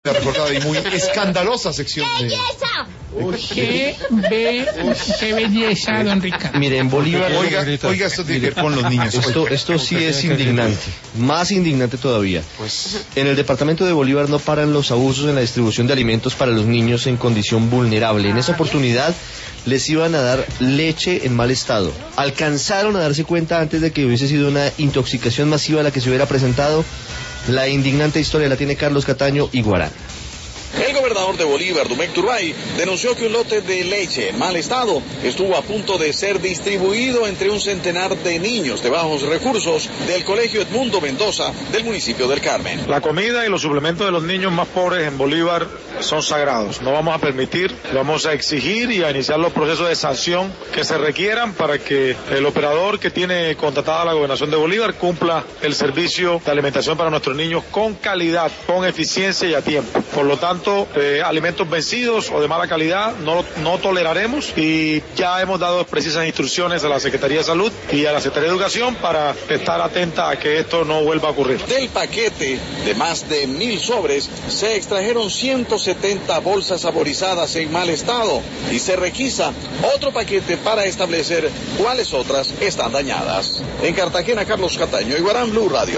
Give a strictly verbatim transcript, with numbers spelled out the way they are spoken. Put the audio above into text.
Recordada y muy escandalosa sección ¡Qué de... belleza! Uy, qué, be, qué belleza, don Ricardo. Mire, en Bolívar... Oiga, oiga, esto tiene que ver con los niños. Esto, esto sí es indignante, más indignante todavía. Pues... En el departamento de Bolívar no paran los abusos en la distribución de alimentos para los niños en condición vulnerable. En esa oportunidad les iban a dar leche en mal estado. Alcanzaron a darse cuenta antes de que hubiese sido una intoxicación masiva la que se hubiera presentado. La indignante historia la tiene Carlos Cataño y Guarán. El gobernador de Bolívar, Dumec Turbay, denunció que un lote de leche en mal estado estuvo a punto de ser distribuido entre un centenar de niños de bajos recursos del Colegio Edmundo Mendoza del municipio del Carmen. La comida y los suplementos de los niños más pobres en Bolívar son sagrados. No vamos a permitir, vamos a exigir y a iniciar los procesos de sanción que se requieran para que el operador que tiene contratada la gobernación de Bolívar cumpla el servicio de alimentación para nuestros niños con calidad, con eficiencia y a tiempo. Por lo tanto, Eh, alimentos vencidos o de mala calidad no, no toleraremos, y ya hemos dado precisas instrucciones a la Secretaría de Salud y a la Secretaría de Educación para estar atenta a que esto no vuelva a ocurrir. Del paquete de más de mil sobres se extrajeron ciento setenta bolsas saborizadas en mal estado y se requisa otro paquete para establecer cuáles otras están dañadas. En Cartagena, Carlos Cataño y Guarán, Blue Radio.